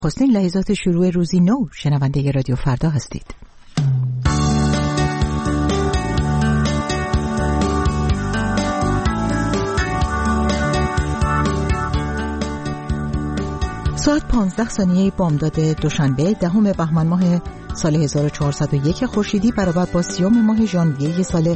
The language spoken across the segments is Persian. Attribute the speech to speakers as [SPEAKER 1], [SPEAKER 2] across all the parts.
[SPEAKER 1] خواستین لحظات شروع روزی نو شنونده رادیو فردا هستید. ساعت 15 بامداد دوشنبه 10 بهمن ماه سال 1401 خورشیدی برابر با 30 ماه ژانویه سال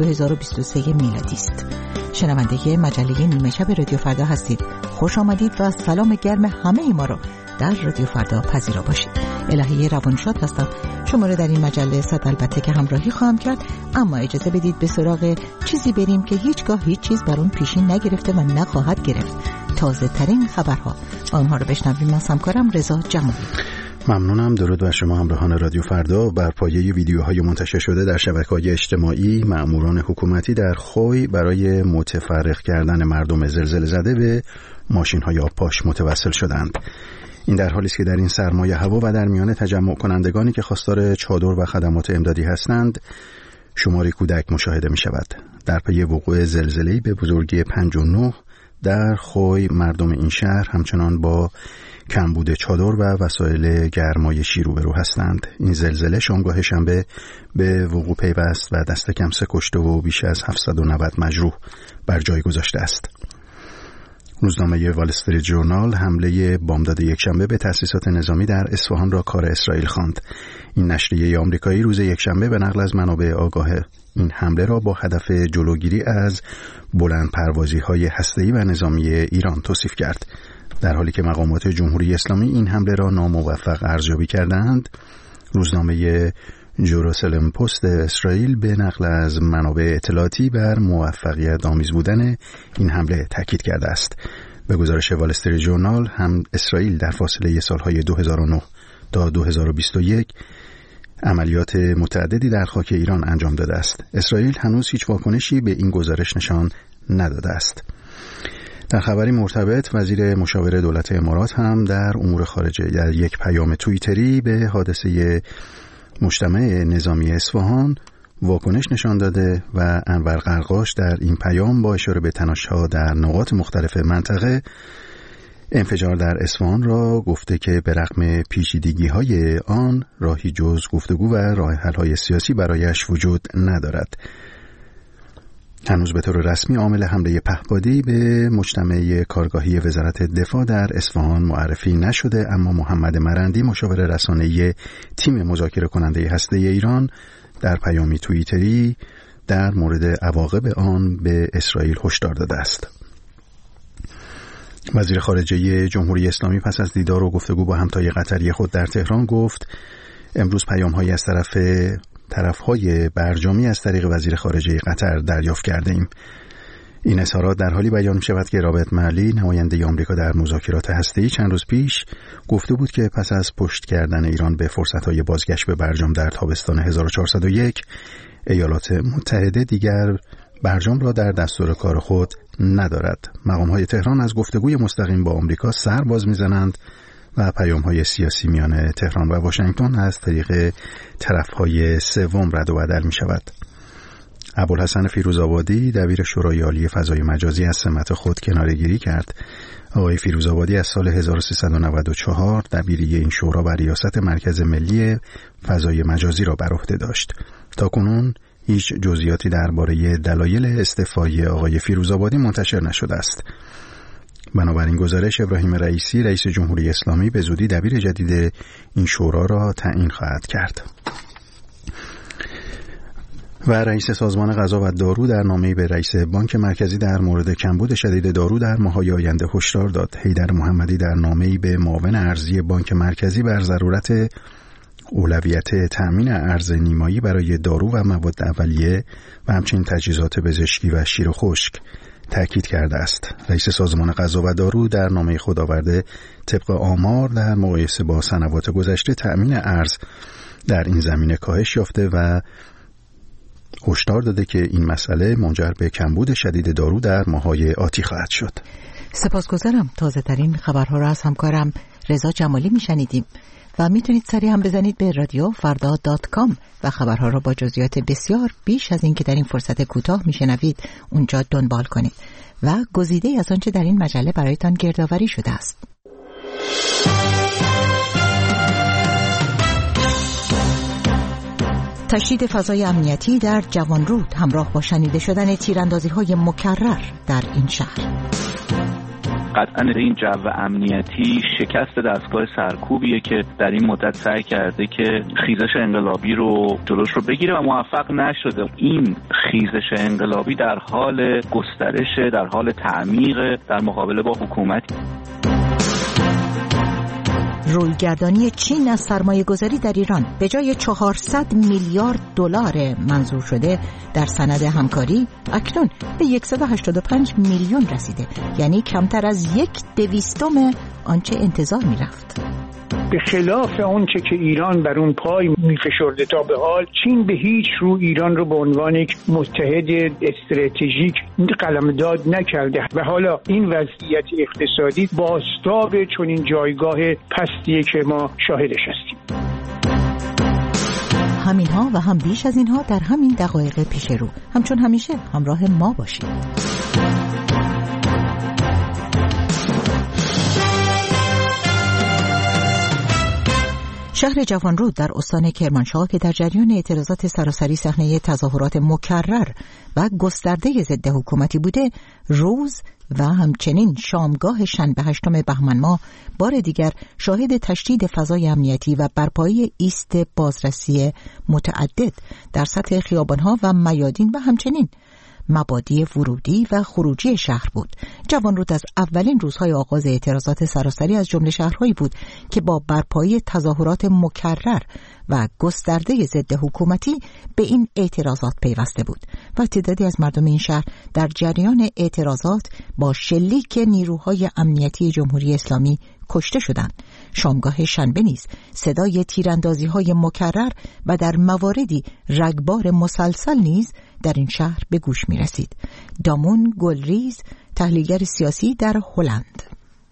[SPEAKER 1] 2023 میلادی است. شنونده مجله نیمه شب رادیو فردا هستید. خوش آمدید و سلام گرم همه ما رو در رادیو فردا پذیرا باشید. الهی روانشاد هستم. شما رو در این مجله صد البته که همراهی خواهم کرد، اما اجازه بدید به سراغ چیزی بریم که هیچگاه هیچ چیز بر اون پیشین نگرفته و نخواهد گرفت. تازه ترین خبرها، آنها رو بشنویم از همکارم رضا جمالی.
[SPEAKER 2] ممنونم. درود بر شما همراهان رادیو فردا. بر پایه ویدیوهای منتشر شده در شبکه‌های اجتماعی، مأموران حکومتی در خوی برای متفرق کردن مردم زلزله زده به ماشین‌های آبپاش متوسل شدند. این در حالی است که در این سرمایه هوا و در میان تجمع کنندگانی که خواستار چادر و خدمات امدادی هستند، شماری کودک مشاهده می شود. در پی وقوع زلزله‌ای به بزرگی 5.9 در خوی، مردم این شهر همچنان با کمبود چادر و وسایل گرمایشی روبرو هستند. این زلزله شامگاه شنبه به وقوع پیوست و دست کم 3 کشته و بیش از 790 مجروح بر جای گذاشته است. روزنامه وال استریت ژورنال حمله بامداد یکشنبه به تأسیسات نظامی در اصفهان را کار اسرائیل خواند. این نشریه آمریکایی روز یکشنبه به نقل از منابع آگاه این حمله را با هدف جلوگیری از بلندپروازی‌های هسته‌ای و نظامی ایران توصیف کرد، در حالی که مقامات جمهوری اسلامی این حمله را ناموفق ارزیابی کردند. روزنامه جروسلم پست اسرائیل به نقل از منابع اطلاعاتی بر موفقیت آمیز بودن این حمله تاکید کرده است. به گزارش وال استریت ژورنال، هم اسرائیل در فاصله سالهای 2009 تا 2021 عملیات متعددی در خاک ایران انجام داده است. اسرائیل هنوز هیچ واکنشی به این گزارش نشان نداده است. در خبری مرتبط، وزیر مشاور دولت امارات هم در امور خارجه در یک پیام توییتری به حادثه مجتمع نظامی اصفهان واکنش نشان داده و انور قرقاش در این پیام با اشاره به تنش‌ها در نقاط مختلف منطقه انفجار در اصفهان را گفته که به رغم پیچیدگی‌های آن راهی جز گفتگو و راه حل‌های سیاسی برایش وجود ندارد. هنوز به طور رسمی عامل حمله پهپادی به مجتمع کارگاهی وزارت دفاع در اصفهان معرفی نشده، اما محمد مرندی، مشاور رسانه‌ای تیم مذاکره کننده هسته‌ای ایران، در پیامی توییتری در مورد عواقب آن به اسرائیل هشدار داده است. وزیر خارجه جمهوری اسلامی پس از دیدار و گفتگو با همتای قطری خود در تهران گفت امروز پیام‌هایی از طرف‌های برجامی از طریق وزیر خارجه قطر دریافت کرده‌ایم. این اظهارات در حالی بیان می‌شود که رابرت مرلی، نماینده آمریکا در مذاکرات هسته‌ای، چند روز پیش گفته بود که پس از پشت کردن ایران به فرصت‌های بازگشت به برجام در تابستان 1401، ایالات متحده دیگر برجام را در دستور کار خود ندارد. مقام‌های تهران از گفتگوی مستقیم با آمریکا سر باز می‌زنند و پیام‌های سیاسی میان تهران و واشنگتن از طریق طرف‌های سوم رد و بدل می‌شود. ابوالحسن فیروزآبادی، دبیر شورای عالی فضای مجازی، از سمت خود کناره‌گیری کرد. آقای فیروزآبادی از سال 1394 دبیری این شورا و ریاست مرکز ملی فضای مجازی را بر عهده داشت. تاکنون هیچ جزئیاتی درباره دلایل استعفای آقای فیروزآبادی منتشر نشده است. بنابراین گزارش، ابراهیم رئیسی، رئیس جمهوری اسلامی، به زودی دبیر جدید این شورا را تعیین خواهد کرد. و رئیس سازمان غذا و دارو در نامه‌ای به رئیس بانک مرکزی در مورد کمبود شدید دارو در ماه‌های آینده هشدار داد. حیدر محمدی در نامه‌ای به معاون ارزی بانک مرکزی بر ضرورت اولویت تأمین ارز نیمایی برای دارو و مواد اولیه و همچنین تجهیزات پزشکی و شیر و خشک تأکید کرده است. رئیس سازمان غذا و دارو در نامه خود آورده طبق آمار در مقایسه با سنوات گذشته تأمین ارز در این زمینه کاهش یافته و هشدار داده که این مسئله منجر به کمبود شدید دارو در ماه‌های آتی خواهد شد.
[SPEAKER 1] سپاسگزارم. تازه ترین خبرها را از همکارم رضا جمالی میشنیدیم و میتونید سریع هم بزنید به radiofarda.com و خبرها را با جزئیات بسیار بیش از این که در این فرصت کوتاه میشنوید اونجا دنبال کنید و گزیده از آنچه در این مجله برایتان گردآوری شده است. تشدید فضای امنیتی در جوانرود همراه با شنیده شدن تیراندازی‌های مکرر در این شهر.
[SPEAKER 3] قطعاً این جو امنیتی شکست دستگاه سرکوبیه که در این مدت سعی کرده که خیزش انقلابی رو جلوش رو بگیره و موفق نشده. این خیزش انقلابی در حال گسترش، در حال تعمیق در مقابله با حکومت.
[SPEAKER 1] رویگردانی چین از سرمایه‌گذاری در ایران به جای 400 میلیارد دلار منظور شده در سند همکاری اکنون به 185 میلیون رسیده، یعنی کمتر از 1/200 آنچه انتظار می‌رفت.
[SPEAKER 4] به خلاف آنچه که ایران بر اون پای می‌فشرده تا به حال، چین به هیچ رو ایران رو به عنوان یک متحد استراتژیک قلمداد نکرده و حالا این وضعیت اقتصادی بازتاب چنین جایگاه پستیه که ما شاهدش هستیم.
[SPEAKER 1] همینها و هم بیش از اینها در همین دقایق پیش رو. همچون همیشه همراه ما باشید. شهر جوانرود در استان کرمانشاه که در جریان اعتراضات سراسری صحنه تظاهرات مکرر و گسترده ضد حکومتی بوده، روز و همچنین شامگاه شنبه 8 بهمن ماه بار دیگر شاهد تشدید فضای امنیتی و برپایی ایست بازرسی متعدد در سطح خیابانها و میادین و همچنین مبادی ورودی و خروجی شهر بود. جوانرود از اولین روزهای آغاز اعتراضات سراسری از جمله شهرهایی بود که با برپایی تظاهرات مکرر و گسترده ضد حکومتی به این اعتراضات پیوسته بود و تعدادی از مردم این شهر در جریان اعتراضات با شلیک نیروهای امنیتی جمهوری اسلامی کشته شدند. شامگاه شنبه نیز صدای تیراندازی‌های مکرر و در مواردی رگبار مسلسل نیز در این شهر به گوش می رسید. دامون گلریز، تحلیلگر سیاسی در هلند: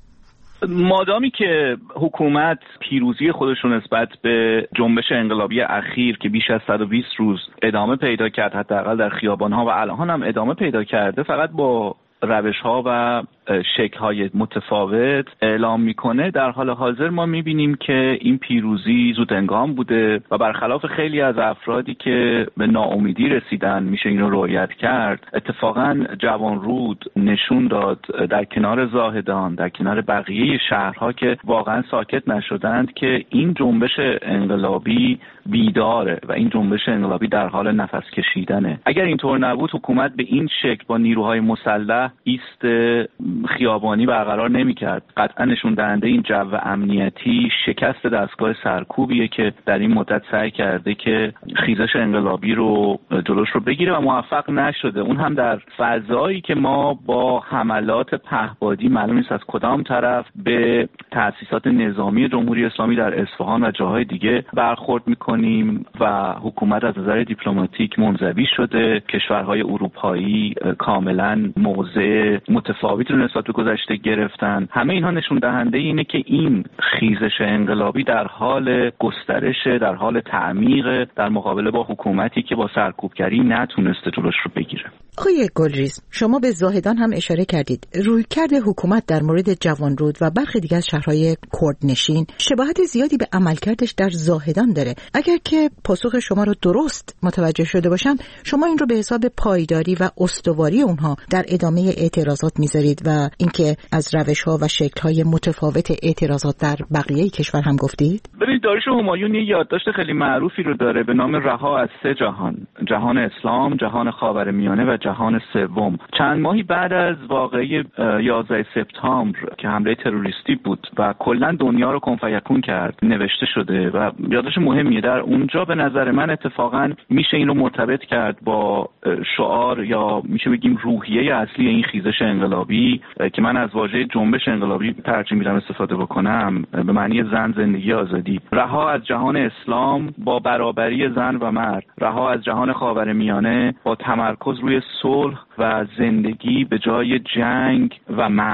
[SPEAKER 3] مادامی که حکومت پیروزی خودش رو نسبت به جنبش انقلابی اخیر که بیش از 120 روز ادامه پیدا کرد، حداقل در خیابان‌ها و الان هم ادامه پیدا کرده، فقط با روش‌ها و شکل‌های متفاوت اعلام میکنه، در حال حاضر ما میبینیم که این پیروزی زودهنگام بوده و برخلاف خیلی از افرادی که به ناامیدی رسیدن، میشه اینو رعایت کرد، اتفاقا جوانرود نشون داد در کنار زاهدان، در کنار بقیه شهرها که واقعا ساکت نشدند، که این جنبش انقلابی بیداره و این جنبش انقلابی در حال نفس کشیدنه. اگر اینطور نبود حکومت به این شکل با نیروهای مسلح ایست خیابانی برقرار نمی‌کرد. قطعا نشون دهنده این جو امنیتی شکست دستگاه سرکوبیه که در این مدت سعی کرده که خیزش انقلابی رو جلوش رو بگیره و موفق نشده. اون هم در فضایی که ما با حملات پهپادی معلوم نیست از کدام طرف به تأسیسات نظامی جمهوری اسلامی در اصفهان و جاهای دیگه برخورد می‌کنیم و حکومت از نظر دیپلماتیک منزوی شده. کشورهای اروپایی کاملا موضع متفاوتی رو نسبت به گذشته گرفتن. همه اینها نشون دهنده اینه که این خیزش انقلابی در حال گسترش، در حال تعمیق در مقابله با حکومتی که با سرکوبگری نتونسته جلوش رو بگیره.
[SPEAKER 1] آقای گلریز، شما به زاهدان هم اشاره کردید. رویکرد حکومت در مورد جوانرود و برخی دیگر از شهرهای کردنشین شباهت زیادی به عملکردش در زاهدان داره. اگر که پاسخ شما رو درست متوجه شده باشم، شما این رو به حساب پایداری و استواری اونها در ادامه اعتراضات میذارید و اینکه از روش‌ها و شکل‌های متفاوت اعتراضات در بقیه کشور هم گفتید.
[SPEAKER 3] ببینید، داریوش همایون یه یادداشت خیلی معروفی رو داره به نام رها از 3 جهان: جهان اسلام، جهان خاورمیانه و جهان سوم. چند ماهی بعد از واقعه 11 سپتامبر که حمله تروریستی بود و کلا دنیا رو کن فیکون کرد نوشته شده و یادداشت مهمیه. در اونجا به نظر من اتفاقا میشه این رو مرتبط کرد با شعار یا میشه بگیم روحیه اصلی این خیزش انقلابی که من از واژه جنبش انقلابی ترجیح میدم استفاده بکنم، به معنی زن، زندگی، آزادی. رها از جهان اسلام با برابری زن و مرد، رها از جهان خاورمیانه با تمرکز روی صلح و زندگی به جای جنگ و مرگ،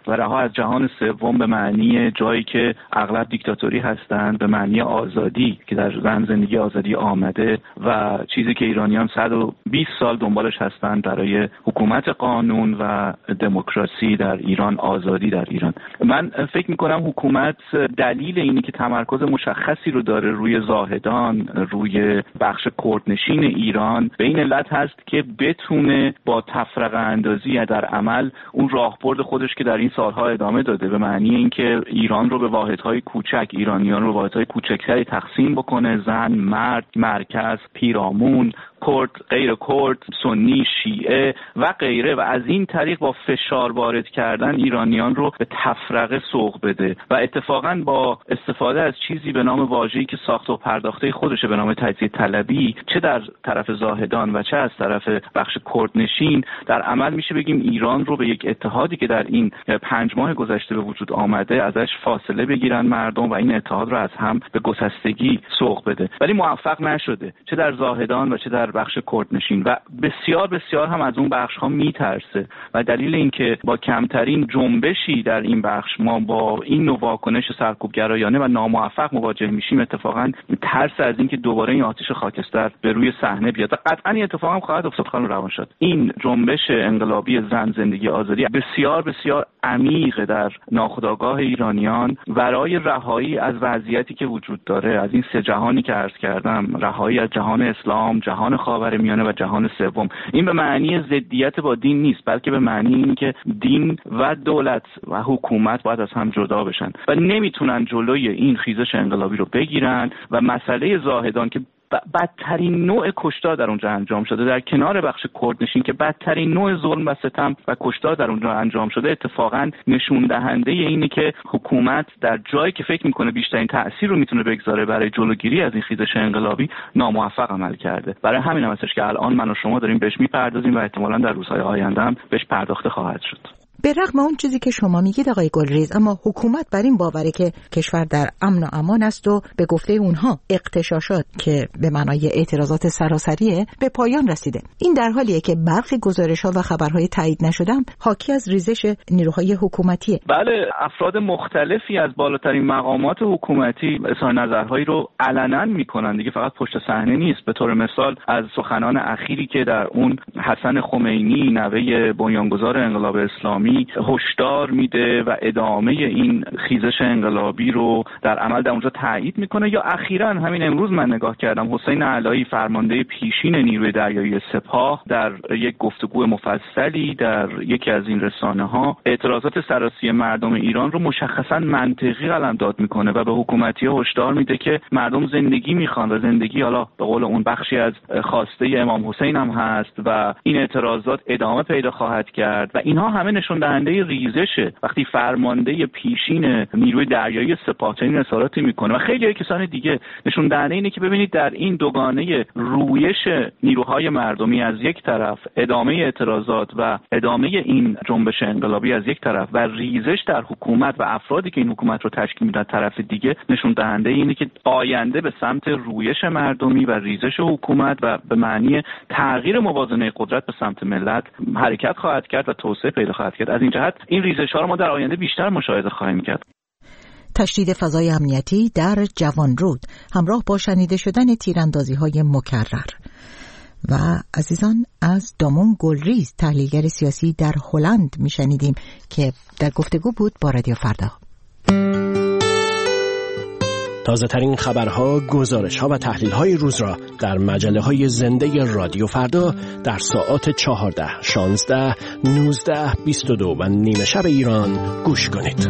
[SPEAKER 3] و رها از جهان سوم به معنی جایی که اغلب دیکتاتوری هستند، به معنی آزادی که در زندگی آزادی آمده و چیزی که ایرانیان 120 سال دنبالش هستند برای حکومت قانون و دموکراسی در ایران، آزادی در ایران. من فکر می‌کنم حکومت دلیل اینی که تمرکز مشخصی رو داره روی زاهدان، روی بخش کردنشین ایران، به این علت هست که بتونه با تفرقه اندازی در عمل اون راهبرد خودش که در این سالها ادامه داده، به معنی اینکه ایران رو به واحدهای کوچک، ایرانیان رو به واحدهای کوچکتری تقسیم بکنه، زن، مرد، مرکز، پیرامون، کرد، غیر کرد، سنی، شیعه و غیره، و از این طریق با فشار وارد کردن ایرانیان رو به تفرقه سوق بده و اتفاقا با استفاده از چیزی به نام واژه‌ای که ساخته و پرداخته خودشه به نام تجزیه طلبی، چه در طرف زاهدان و چه از طرف بخش کردنشین، در عمل میشه بگیم ایران رو به یک اتحادی که در این 5 ماه گذشته به وجود آمده ازش فاصله بگیرن مردم و این اتحاد رو از هم به گسستگی سوق بده. ولی موفق نشده، چه در زاهدان و چه در بخش کردنشین، و بسیار بسیار هم از اون بخش ها میترسه و دلیل اینکه با کمترین جنبشی در این بخش ما با این نوع واکنش سرکوبگرایانه و ناموفق مواجه میشیم اتفاقا ترس از اینکه دوباره این آتش خاکستر به روی صحنه بیاد و قطعا این اتفاق هم خواهد افتاد. خانم روانشاد، این جنبش انقلابی زن، زندگی، آزادی بسیار بسیار عمیق در ناخودآگاه ایرانیان برای رهایی از وضعیتی که وجود داره، از این 3 جهانی که عرض کردم، رهایی از جهان اسلام، جهان خاورمیانه و جهان سوم. این به معنی ضدیت با دین نیست، بلکه به معنی این که دین و دولت و حکومت باید از هم جدا بشن و نمیتونن جلوی این خیزش انقلابی رو بگیرن و مسئله زاهدان که بدترین نوع کشتار در اونجا انجام شده، در کنار بخش کردنشین که بدترین نوع ظلم و ستم و کشتار در اونجا انجام شده، اتفاقا نشون دهنده اینه که حکومت در جایی که فکر میکنه بیشترین تأثیر رو میتونه بگذاره برای جلوگیری از این خیزش انقلابی ناموفق عمل کرده. برای همین هم هستش که الان من و شما داریم بهش میپردازیم و احتمالاً در روزهای آینده هم بهش پرداخته خواهد شد.
[SPEAKER 1] به رغم اون چیزی که شما میگید آقای گلریز، اما حکومت بر این باوره که کشور در امن و امان است و به گفته اونها اغتشاشات که به معنای اعتراضات سراسریه به پایان رسیده. این در حالیه که برخی گزارش‌ها و خبرهای تایید نشده حاکی از ریزش نیروهای حکومتیه.
[SPEAKER 3] بله، افراد مختلفی از بالاترین مقامات حکومتی اظهار نظرهایی رو علنا میکنن دیگه، فقط پشت صحنه نیست. به طور مثال از سخنان اخیری که در اون حسن خمینی، نوه بنیانگذار انقلاب اسلامی، هشدار میده و ادامه این خیزش انقلابی رو در عمل در اونجا تایید میکنه. یا اخیراً همین امروز من نگاه کردم حسین علایی، فرمانده پیشین نیروی دریایی سپاه، در یک گفتگو مفصلی در یکی از این رسانه‌ها اعتراضات سراسری مردم ایران رو مشخصاً منطقی قلمداد میکنه و به حکومتی‌ها هشدار میده که مردم زندگی میخوان و زندگی، حالا به قول اون، بخشی از خواسته امام حسین هم هست و این اعتراضات ادامه پیدا خواهد کرد و اینها همه نشون دهنده ریزشه. وقتی فرمانده پیشین نیروی دریایی سپاه چنین اظهاراتی میکنه و خیلی کسان دیگه، نشون دهنده اینه که ببینید در این دوگانه رویش نیروهای مردمی از یک طرف، ادامه اعتراضات و ادامه این جنبش انقلابی از یک طرف و ریزش در حکومت و افرادی که این حکومت رو تشکیل میدن طرف دیگه، نشون دهنده اینه که آینده به سمت رویش مردمی و ریزش حکومت و به معنی تغییر موازنه قدرت به سمت ملت حرکت خواهد کرد و توسعه پیدا خواهد کرد. از این جهت این ریزش‌ها رو ما در آینده بیشتر مشاهده خواهیم کرد.
[SPEAKER 1] تشدید فضای امنیتی در جوانرود همراه با شنیده شدن تیراندازی‌های مکرر. و عزیزان، از دامون گلریز، تحلیلگر سیاسی در هلند میشنیدیم که در گفتگو بود با رادیو فردا.
[SPEAKER 5] تازه ترین خبرها، گزارش‌ها و تحلیل‌های روز را در مجله‌های زنده رادیو فردا در ساعات 14، 16، 19، 22 و نیمه شب ایران گوش کنید.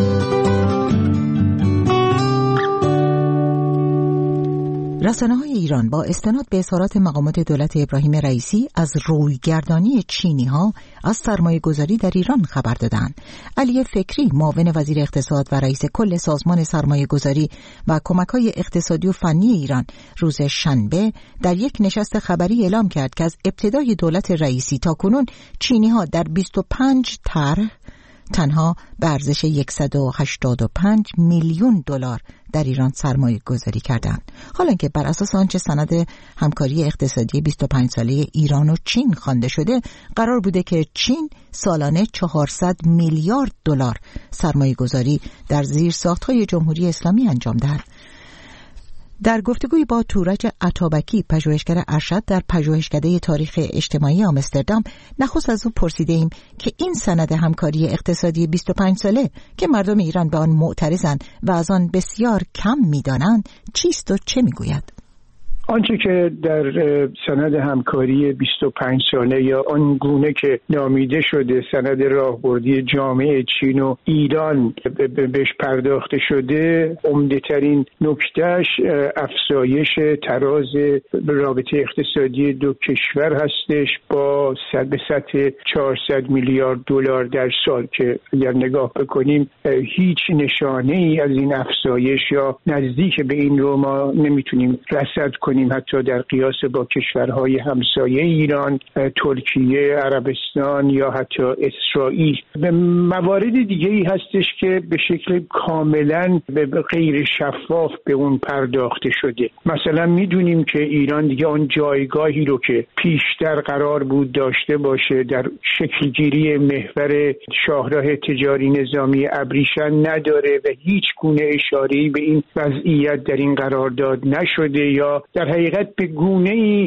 [SPEAKER 1] رسانه‌های ایران با استناد به اظهارات مقامات دولت ابراهیم رئیسی از رویگردانی چینی‌ها از سرمایه‌گذاری در ایران خبر دادند. علی فکری، معاون وزیر اقتصاد و رئیس کل سازمان سرمایه‌گذاری و کمک‌های اقتصادی و فنی ایران، روز شنبه در یک نشست خبری اعلام کرد که از ابتدای دولت رئیسی تاکنون چینی‌ها در 25 طرح تنها به ارزش 185 میلیون دلار در ایران سرمایه گذاری کردند. حالا که بر اساس آنچه سند همکاری اقتصادی 25 ساله ایران و چین خوانده شده، قرار بوده که چین سالانه 400 میلیارد دلار سرمایه گذاری در زیرساخت‌های جمهوری اسلامی انجام دهد. در گفتگوی با تورج عطابکی، پژوهشگر ارشد در پژوهشکده تاریخ اجتماعی آمستردام، نخست از او پرسیدیم که این سند همکاری اقتصادی 25 ساله که مردم ایران به آن معترضند و از آن بسیار کم می‌دانند چیست و چه می‌گوید.
[SPEAKER 4] آنچه که در سند همکاری 25 ساله یا آن گونه که نامیده شده سند راهبردی جامعه چین و ایران بهش پرداخته شده، عمده‌ترین نکتهش افزایش تراز رابطه اقتصادی دو کشور هستش با به سطح 400 میلیارد دلار در سال که اگر نگاه بکنیم هیچ نشانه ای از این افزایش یا نزدیک به این رو ما نمیتونیم رصد کنیم، حتی در قیاس با کشورهای همسایه ایران، ترکیه، عربستان یا حتی اسرائیل. به موارد دیگه‌ای هستش که به شکل کاملا غیر شفاف به اون پرداخته شده. مثلا میدونیم که ایران دیگه آن جایگاهی رو که پیشتر قرار بود داشته باشه در شکلگیری محور شاهراه تجاری نظامی ابریشم نداره و هیچ گونه اشاره‌ای به این وضعیت در این قرارداد نشده، یا در حقیقت به گونه‌ای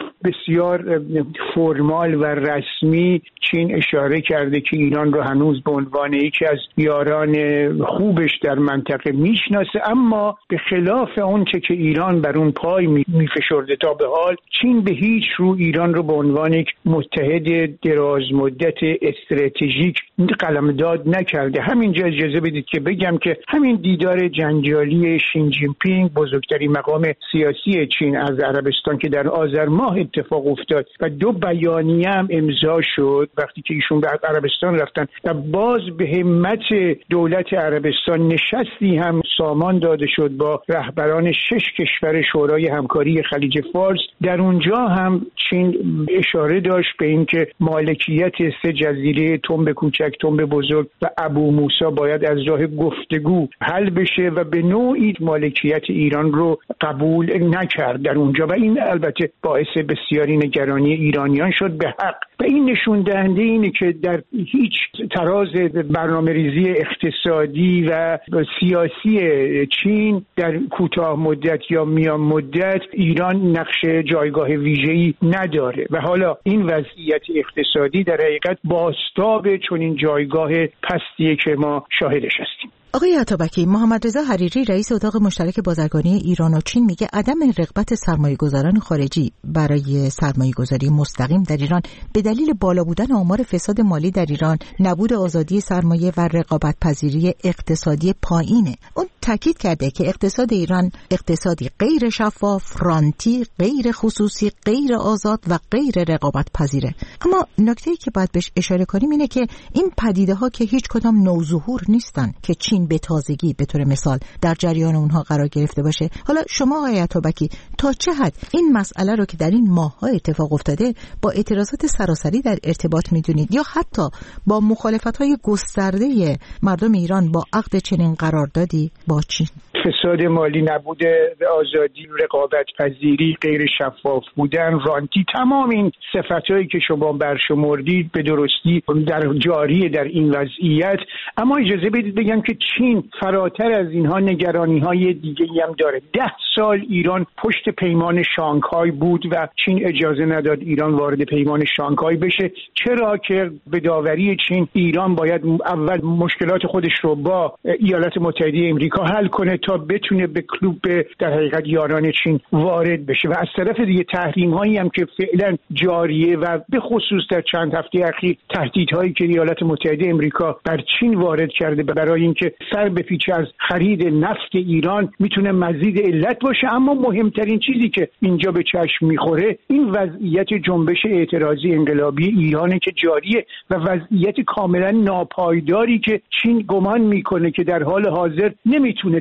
[SPEAKER 4] بسیار فرمال و رسمی چین اشاره کرده که ایران رو هنوز به عنوان یکی از یاران خوبش در منطقه میشناسه، اما به خلاف اونچه که ایران بر اون پای میفشرده تا به حال، چین به هیچ رو ایران رو به عنوان یک متحد دراز مدت استراتژیک قلمداد نکرده. همینجا اجازه بدید که بگم که همین دیدار جنجالی شین جین پینگ، بزرگترین مقام سیاسی چین، از عربستان که در آذر ماه اتفاق افتاد و 2 بیانیه هم امضا شد وقتی که ایشون به عربستان رفتن و باز به همت دولت عربستان نشستی هم سامان داده شد با رهبران 6 کشور شورای همکاری خلیج فارس. در اونجا هم چین اشاره داشت به اینکه مالکیت 3 جزیره، تنب کوچک، تنب بزرگ و ابو موسی باید از راه گفتگو حل بشه و به نوعی مالکیت ایران رو قبول نکرد در اونجا و این البته باعث بسیاری نگرانی ایرانیان شد به حق. و این نشون دهنده اینه که در هیچ تراز برنامه‌ریزی اقتصادی و سیاسی چین در کوتاه مدت یا میان مدت ایران نقش جایگاه ویژه‌ای نداره و حالا این وضعیت اقتصادی در حقیقت بازتاب چنین جایگاه پستیه که ما شاهدش هستیم.
[SPEAKER 1] آقای عطابکی، محمد رضا حریری رئیس اتاق مشترک بازرگانی ایران و چین میگه عدم رغبت سرمایه‌گذاران خارجی برای سرمایه‌گذاری مستقیم در ایران به دلیل بالا بودن آمار فساد مالی در ایران، نبود آزادی سرمایه و رقابت پذیری اقتصادی پایینه. اون تاکید کرده که اقتصاد ایران اقتصادی غیر شفاف، رانتی، غیر خصوصی، غیر آزاد و غیر رقابت پذیره. اما نکته‌ای که باید بهش اشاره کنیم اینه که این پدیده‌ها که هیچ کدام نوظهور نیستن که چین به تازگی به طور مثال در جریان اونها قرار گرفته باشه. حالا شما آقای عطابکی تا چه حد این مسئله رو که در این ماه‌ها اتفاق افتاده با اعتراضات سراسری در ارتباط می‌دونید یا حتی با مخالفت‌های گسترده مردم ایران با عقد چنین قراردادی با چین؟
[SPEAKER 4] فساد مالی، نبود آزادی، رقابت پذیری، غیر شفاف بودن، رانتی، تمام این صفتایی که شما برشمردید به درستی در جاری در این وضعیت. اما اجازه بدید بگم که چین فراتر از اینها نگرانی‌های دیگه‌ای هم داره. 10 سال ایران پشت پیمان شانگهای بود و چین اجازه نداد ایران وارد پیمان شانگهای بشه. چرا که به داوری چین ایران باید اول مشکلات خودش رو با ایالات متحده آمریکا حل کنه تا بتونه به کلوب در حقیقت یاران چین وارد بشه و از طرف دیگه تحریم‌هایی هم که فعلا جاریه و به خصوص در چند هفته اخیر تهدیدهایی که ایالات متحده آمریکا بر چین وارد کرده برای اینکه سر بپیچه از خرید نفت ایران میتونه مزید علت باشه. اما مهمترین چیزی که اینجا به چشم میخوره این وضعیت جنبش اعتراضی انقلابی ایرانه که جاریه و وضعیت کاملا ناپایداری که چین گمان میکنه که در حال حاضر نمیتونه در حقیقت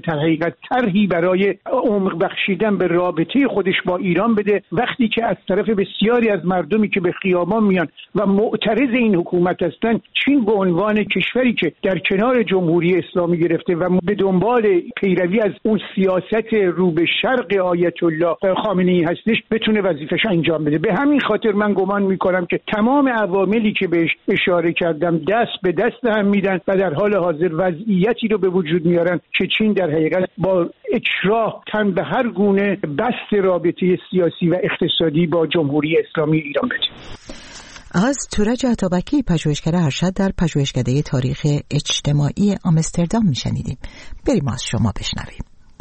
[SPEAKER 4] حقیقت طرحی برای عمق بخشیدن به رابطه خودش با ایران بده، وقتی که از طرف بسیاری از مردمی که به خیابان میان و معترض این حکومت هستن، چین به عنوان کشوری که در کنار جمهوری اسلامی گرفته و به دنبال پیروی از اون سیاست رو به شرق آیت الله خامنه‌ای هستش بتونه وظیفه‌اش انجام بده. به همین خاطر من گمان میکنم که تمام عواملی که بهش اشاره کردم دست به دست هم میدن و در حال حاضر وضعیتی رو به وجود میارن که چین در حقیقت با اکراه تن به هر گونه بست رابطه سیاسی و اقتصادی با جمهوری اسلامی ایران بده.
[SPEAKER 1] از تورج عطابکی، پژوهشگر ارشد در پژوهشکده تاریخ اجتماعی آمستردام میشنیدیم. بریم از شما بشنویم.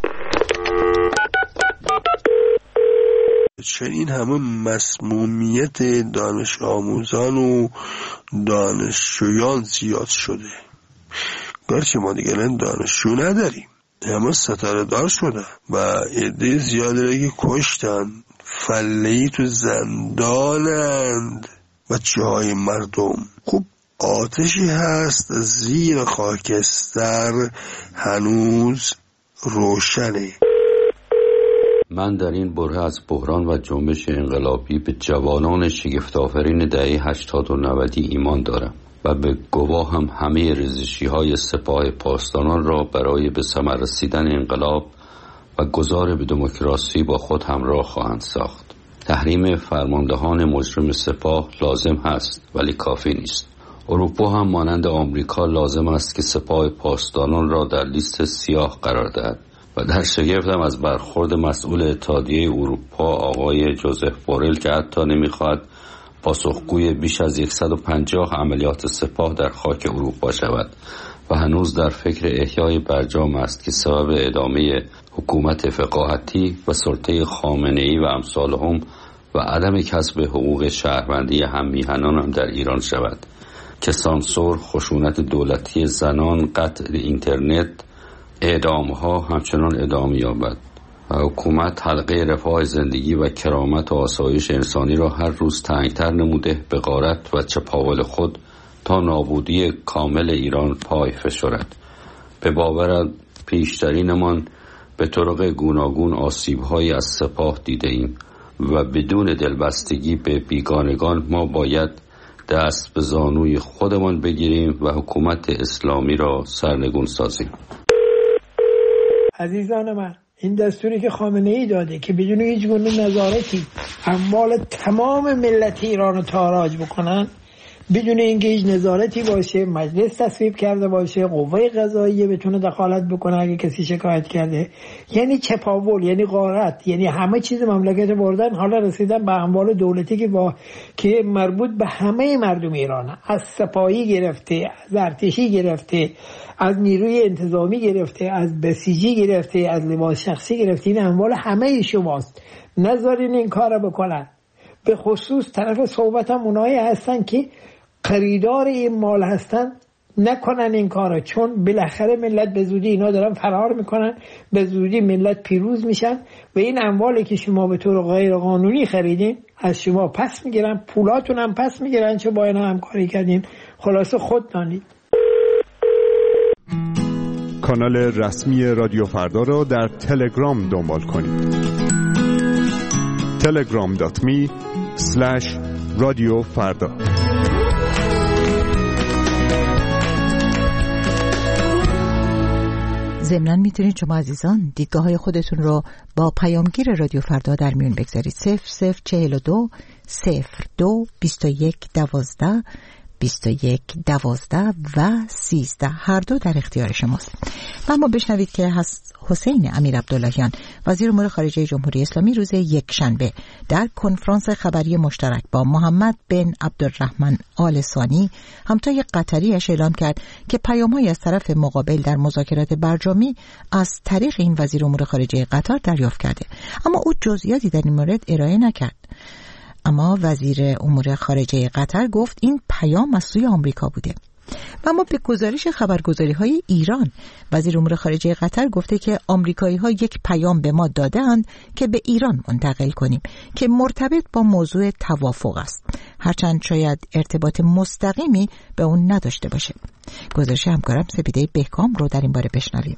[SPEAKER 6] چنین همه مسمومیت دانش آموزان و دانشجویان زیاد شده، گرچه ما دیگه دانشجو نداریم، همه ستاره دار شده و عده زیادی را که کشتن، فلهی تو زندانند بچه های مردم. خب آتشی هست زیر خاکستر هنوز روشنه.
[SPEAKER 7] من در این بره از بحران و جنبش انقلابی به جوانان شگفت‌آفرین دهه 80 و 90 ایمان دارم و به گواه هم همه ریزشی‌های سپاه پاسداران را برای به ثمر رسیدن انقلاب و گذار به دموکراسی با خود همراه خواهند ساخت. تحریم فرماندهان مجرم سپاه لازم هست ولی کافی نیست. اروپا هم مانند آمریکا لازم است که سپاه پاسداران را در لیست سیاه قرار دهد و در شگفتم از برخورد مسئول اتحادیه اروپا آقای جوزف بورل که حتی نمیخواد پاسخگوی بیش از 150 عملیات سپاه در خاک اروپا شود و هنوز در فکر احیای برجام است که سبب ادامه حکومت فقاهتی و سلطه خامنه‌ای و امثالهم و عدم کسب حقوق شهروندی هم میهنان هم در ایران شود که سانسور، خشونت دولتی زنان، قطع اینترنت، اعدام‌ها همچنان ادامه یابد و حکومت حلقه رفاه زندگی و کرامت و آسایش انسانی را هر روز تنگتر نموده به غارت و چپاول خود تا نابودی کامل ایران پای فشارد. به باور پیشترینمان به طرق گوناگون آسیب‌های از سپاه دیده ایم و بدون دلبستگی به بیگانگان ما باید دست به زانوی خودمان بگیریم و حکومت اسلامی را سرنگون سازیم.
[SPEAKER 8] عزیزان من، این دستوری که خامنه‌ای داده که بدون هیچ گونه نظارتی اموال تمام ملت ایران رو تاراج بکنن، بدون اینکه هیچ نظارتی باشه، مجلس تصویب کرده باشه، قوه قضاییه بتونه دخالت بکنه اگه کسی شکایت کرده، یعنی چپاول، یعنی غارت، یعنی همه چیز مملکت بردن. حالا رسیدن به اموال دولتی که مربوط به همه مردم ایران، از سپاهی گرفته، از ارتشی گرفته، از نیروی انتظامی گرفته، از بسیجی گرفته، از لباس شخصی گرفته. این اموال همه شماست، نذارین این کار بکنن. به خصوص طرف صحبتم اونایی هستن که خریدار این مال هستن، نکنن این کارو، چون بالاخره ملت به زودی اینا دارن فرار میکنن، به زودی ملت پیروز میشن و این اموالی که شما به طور غیر قانونی خریدین از شما پس میگیرن، پولاتون هم پس میگیرن، چه با اینا همکاری کردین. خلاصه خود دانید.
[SPEAKER 9] کانال رسمی رادیو فردا را در تلگرام دنبال کنید. telegram.me/رادیو فردا.
[SPEAKER 1] ضمناً میتونید شما عزیزان دیدگاه‌های خودتون رو با پیامگیر رادیو فردا در میون بگذارید. 0042 02 21 12 21 12 و 13 هر دو در اختیار شماست. و اما بشنوید که حسین امیر عبداللهیان وزیر امور خارجه جمهوری اسلامی روز یکشنبه در کنفرانس خبری مشترک با محمد بن عبدالرحمن آل ثانی همتای قطریش اعلام کرد که پیام‌هایی از طرف مقابل در مذاکرات برجامی از طریق این وزیر امور خارجه قطر دریافت کرده، اما او جزئیاتی در این مورد ارائه نکرد. اما وزیر امور خارجه قطر گفت این پیام از سوی آمریکا بوده. و اما به گزارش خبرگزاری‌های ایران، وزیر امور خارجه قطر گفته که آمریکایی‌ها یک پیام به ما داده‌اند که به ایران منتقل کنیم که مرتبط با موضوع توافق است، هرچند شاید ارتباط مستقیمی به اون نداشته باشه. گزارش همکارم سپیده بهکام رو در این باره بشنویم.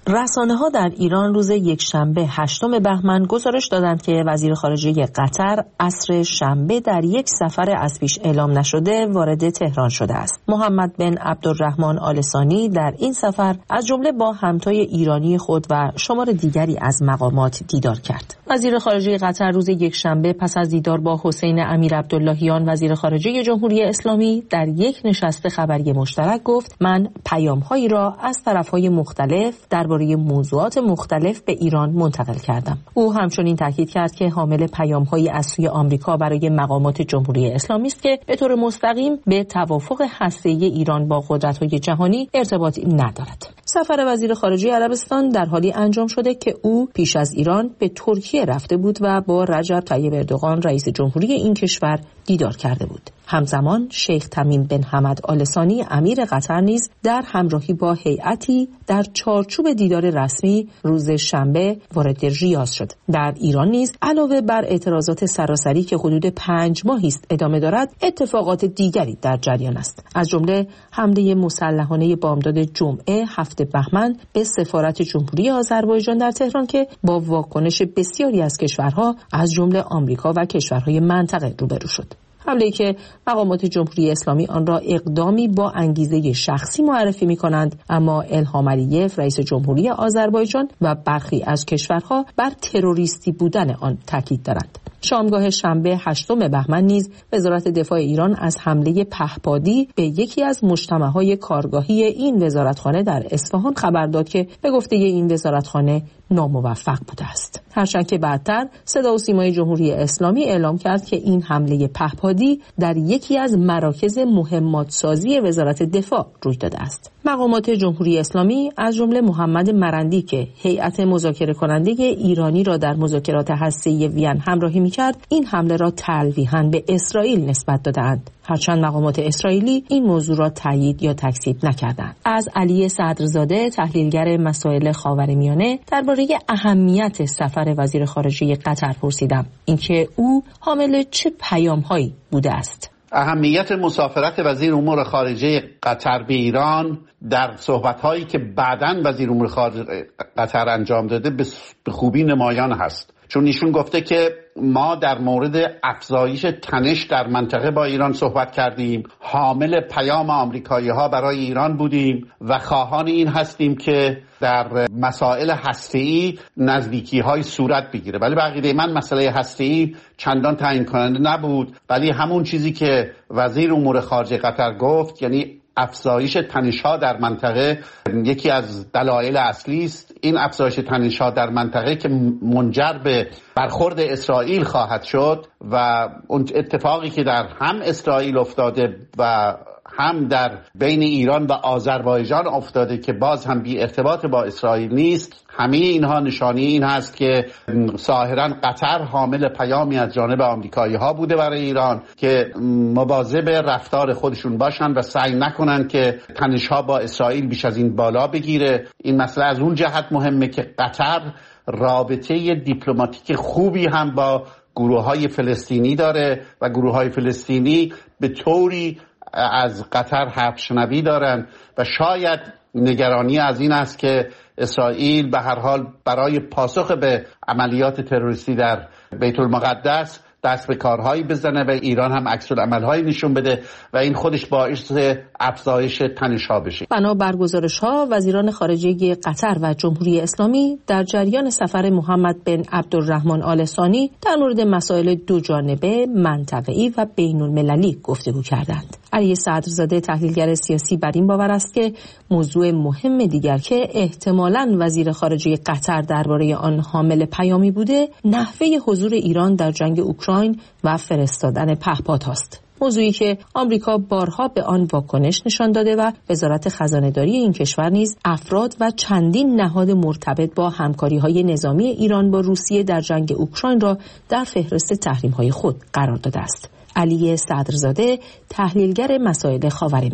[SPEAKER 10] رسانه‌ها در ایران روز یکشنبه 8 بهمن گزارش دادند که وزیر خارجه قطر عصر شنبه در یک سفر از پیش اعلام نشده وارد تهران شده است. محمد بن عبدالرحمن آل ثانی در این سفر از جمله با همتای ایرانی خود و شمار دیگری از مقامات دیدار کرد. وزیر خارجه قطر روز یکشنبه پس از دیدار با حسین امیر عبداللهیان وزیر خارجه جمهوری اسلامی در یک نشست خبری مشترک گفت: من پیام‌هایی را از طرف‌های مختلف درباره موضوعات مختلف به ایران منتقل کردم. او همچنین تاکید کرد که حامل پیام‌هایی از سوی آمریکا برای مقامات جمهوری اسلامی است که به طور مستقیم به توافق هسته‌ای ایران با قدرت‌های جهانی ارتباطی ندارد. سفر وزیر خارجه عربستان در حالی انجام شده که او پیش از ایران به ترکیه رفته بود و با رجب طیب اردوغان رئیس جمهوری این کشور دیدار کرده بود. همزمان شیخ تمیم بن حمد آل ثانی امیر قطر نیز در همراهی با هیئتی در چارچوب دیدار رسمی روز شنبه وارد ریاض شد. در ایران نیز علاوه بر اعتراضات سراسری که حدود 5 ماهی است ادامه دارد، اتفاقات دیگری در جریان است. از جمله حمله مسلحانه بامداد جمعه 7 بهمن به سفارت جمهوری آذربایجان در تهران که با واکنش بسیاری از کشورها از جمله آمریکا و کشورهای منطقه روبرو شد. حمله‌ای که مقامات جمهوری اسلامی آن را اقدامی با انگیزه شخصی معرفی می‌کنند، اما الهام علیف رئیس جمهوری آذربایجان و برخی از کشورها بر تروریستی بودن آن تاکید دارند. شامگاه شنبه 8 بهمن نیز وزارت دفاع ایران از حمله پهپادی به یکی از مجتمع‌های کارگاهی این وزارتخانه در اصفهان خبر داد که به گفته این وزارتخانه ناموفق بوده است. هرچند که بعدتر صدا و سیمای جمهوری اسلامی اعلام کرد که این حمله پهپادی در یکی از مراکز مهمات سازی وزارت دفاع روی داده است. مقامات جمهوری اسلامی از جمله محمد مرندی که هیئت مذاکره کننده ایرانی را در مذاکرات هسته‌ای وین همراهی می‌کرد، این حمله را تلویحاً به اسرائیل نسبت دادند. هرچند مقامات اسرائیلی این موضوع را تایید یا تکذیب نکردند. از علی صدرزاده تحلیلگر مسائل خاورمیانه درباره اهمیت سفر وزیر خارجه قطر پرسیدم، اینکه او حامل چه پیام‌هایی بوده است.
[SPEAKER 11] اهمیت مسافرت وزیر امور خارجه قطر به ایران در صحبت‌هایی که بعداً وزیر امور خارجه قطر انجام داده به خوبی نمایان هست، چون ایشون گفته که ما در مورد افزایش تنش در منطقه با ایران صحبت کردیم، حامل پیام آمریکایی‌ها برای ایران بودیم و خواهان این هستیم که در مسائل هسته‌ای نزدیکی‌های صورت بگیره. ولی به عقیده من مسئله هسته‌ای چندان تعیین کننده نبود، ولی همون چیزی که وزیر امور خارجه قطر گفت، یعنی افزایش تنش‌ها در منطقه یکی از دلایل اصلی است. این افزایش تنش‌ها در منطقه که منجر به برخورد اسرائیل خواهد شد و اون اتفاقی که در هم اسرائیل افتاده و هم در بین ایران و آذربایجان افتاده که باز هم بی ارتباط با اسرائیل نیست، همه اینها نشانه این هست که ظاهراً قطر حامل پیامی از جانب آمریکایی ها بوده برای ایران که مواظب رفتار خودشون باشن و سعی نکنن که تنش ها با اسرائیل بیش از این بالا بگیره. این مسئله از اون جهت مهمه که قطر رابطه دیپلماتیک خوبی هم با گروه های فلسطینی داره و گروه های فلسطینی به طوری از قطر حرفشنوی دارن و شاید نگرانی از این است که اسرائیل به هر حال برای پاسخ به عملیات تروریستی در بیت المقدس دست به کارهایی بزنه و ایران هم عکس العمل‌هایی نشون بده و این خودش باعث افزایش تنش‌ها بشه.
[SPEAKER 10] بنا بر گزارش‌ها وزیران خارجه قطر و جمهوری اسلامی در جریان سفر محمد بن عبدالرحمن آل ثانی در مورد مسائل دوجانبه، منطقه‌ای و بین‌المللی گفتگو کردند. علی صدرزاده تحلیلگر سیاسی بر این باور است که موضوع مهم دیگر که احتمالاً وزیر خارجه قطر درباره آن حامل پیامی بوده، نحوه حضور ایران در جنگ اوکراین و فرستادن پهپاد است. موضوعی که آمریکا بارها به آن واکنش نشان داده و وزارت خزانه‌داری این کشور نیز افراد و چندین نهاد مرتبط با همکاری‌های نظامی ایران با روسیه در جنگ اوکراین را در فهرست تحریم‌های خود قرار داده است. علی صدرزاده تحلیلگر مسائل خاورمیانه: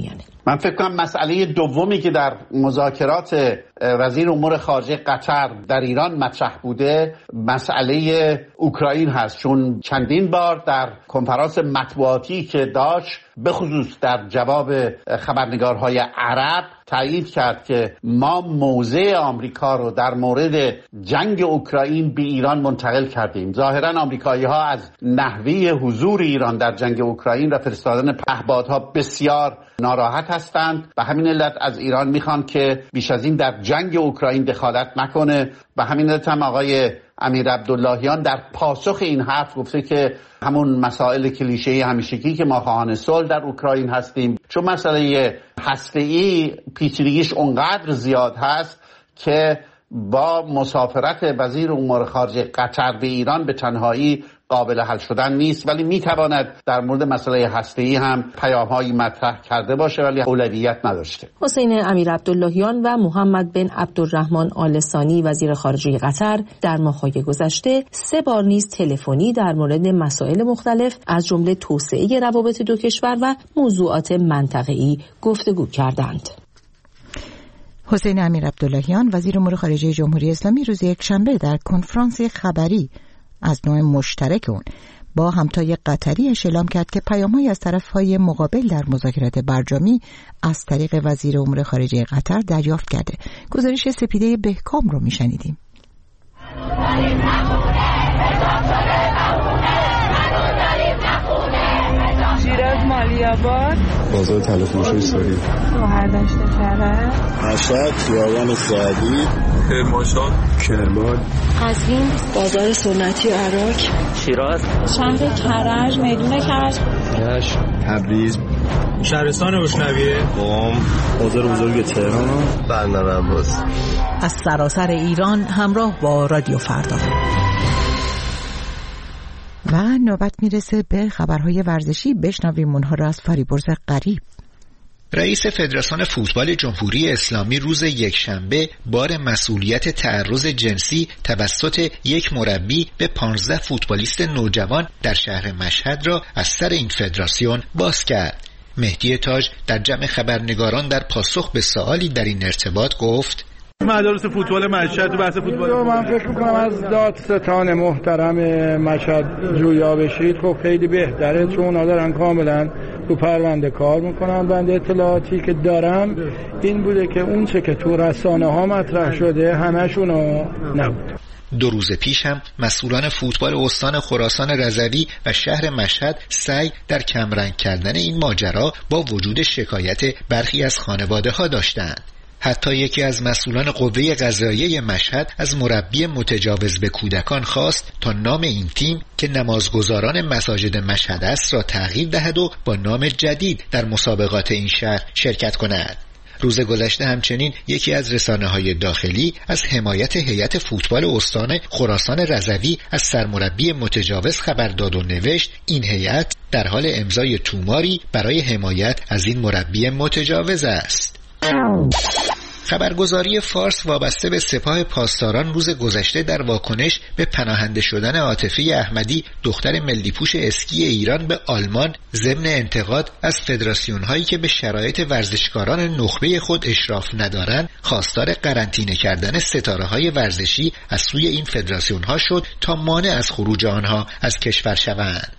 [SPEAKER 11] من فکر کنم مسئله دومی که در مذاکرات وزیر امور خارجه قطر در ایران مطرح بوده مسئله اوکراین هست، چون چندین بار در کنفرانس مطبوعاتی که داشت به خصوص در جواب خبرنگارهای عرب تایید کرد که ما موضع آمریکا رو در مورد جنگ اوکراین به ایران منتقل کردیم. ظاهرا آمریکایی‌ها از نحوه حضور ایران در جنگ اوکراین و فرستادن پهپادها بسیار ناراحت هستند و همین علت از ایران میخوان که بیش از این در جنگ اوکراین دخالت نکنه و همین علت هم آقای امیر عبداللهیان در پاسخ این حرف گفته که همون مسائل کلیشه‌ای همیشگی که ما خواهان صلح در اوکراین هستیم، چون مسئله هسته‌ای پیچیدگیش اونقدر زیاد هست که با مسافرت وزیر امور خارجه قطر به ایران به تنهایی قابل حل شدن نیست، ولی میتواند در مورد مسئله هسته‌ای هم پیام‌هایی مطرح کرده باشه ولی اولویت نداشته.
[SPEAKER 10] حسین امیر عبداللهیان و محمد بن عبدالرحمن آل ثانی وزیر خارجه قطر در ماه‌های گذشته 3 بار نیز تلفنی در مورد مسائل مختلف از جمله توسعه روابط دو کشور و موضوعات منطقه‌ای گفتگو کردند.
[SPEAKER 1] حسین امیر عبداللهیان وزیر امور خارجه جمهوری اسلامی روز یکشنبه در کنفرانس خبری از نوع مشترک اون با همتای قطری اعلام کرد که پیام‌هایی از طرف‌های مقابل در مذاکرات برجامی از طریق وزیر امور خارجه قطر دریافت کرده. گزارش سپیده بهکام رو میشنیدیم.
[SPEAKER 12] شیراز مالی‌آباد،
[SPEAKER 13] بازار طلایه‌فروشی ساری،
[SPEAKER 12] شهردشت کرج،
[SPEAKER 13] مشهد، خیابان سعدی،
[SPEAKER 14] کرمانشاه،
[SPEAKER 13] کرمان،
[SPEAKER 12] قزوین، بازار سنتی عراق،
[SPEAKER 14] شیراز،
[SPEAKER 12] شهر کرج، میدون کرج،
[SPEAKER 13] رشت، تبریز،
[SPEAKER 14] شهرستان روشنویه،
[SPEAKER 13] قم، بازار بزرگ تهران، بندر عباس.
[SPEAKER 1] از سراسر ایران همراه با رادیو فردا. و نوبت میرسه به خبرهای ورزشی. بشنویم اونها را از فریبرز غریب.
[SPEAKER 15] رئیس فدراسیون فوتبال جمهوری اسلامی روز یکشنبه بار مسئولیت تعرض جنسی توسط یک مربی به 15 فوتبالیست نوجوان در شهر مشهد را از سر این فدراسیون باز کرد. مهدی تاج در جمع خبرنگاران در پاسخ به سوالی در این ارتباط گفت:
[SPEAKER 16] مدارس فوتبال مشهد و بحث فوتبال
[SPEAKER 17] من فکر می‌کنم از دادستان محترم مشهد جویا بشید خب خیلی بهتره، چون اونا دارن کاملا تو پرونده کار میکنن. بنده اطلاعاتی که دارم این بوده که اون چه که تو رسانه ها مطرح شده همشونو نبود.
[SPEAKER 15] 2 روز پیش هم مسئولان فوتبال استان خراسان رضوی و شهر مشهد سعی در کمرنگ کردن این ماجرا با وجود شکایت برخی از خانواده ها داشتند. حتی یکی از مسئولان قوه قضاییه مشهد از مربی متجاوز به کودکان خواست تا نام این تیم که نمازگزاران مساجد مشهد است را تغییر دهد و با نام جدید در مسابقات این شهر شرکت کند. روز گذشته همچنین یکی از رسانه‌های داخلی از حمایت هیئت فوتبال استان خراسان رضوی از سرمربی متجاوز خبر داد و نوشت این هیئت در حال امضای توماری برای حمایت از این مربی متجاوز است. خبرگزاری فارس وابسته به سپاه پاسداران روز گذشته در واکنش به پناهنده شدن عاطفه احمدی دختر ملی‌پوش اسکی ایران به آلمان ضمن انتقاد از فدراسیون‌هایی که به شرایط ورزشکاران نخبه خود اشراف ندارند خواستار قرنطینه کردن ستاره‌های ورزشی از سوی این فدراسیون‌ها شد تا مانع از خروج آنها از کشور شوند.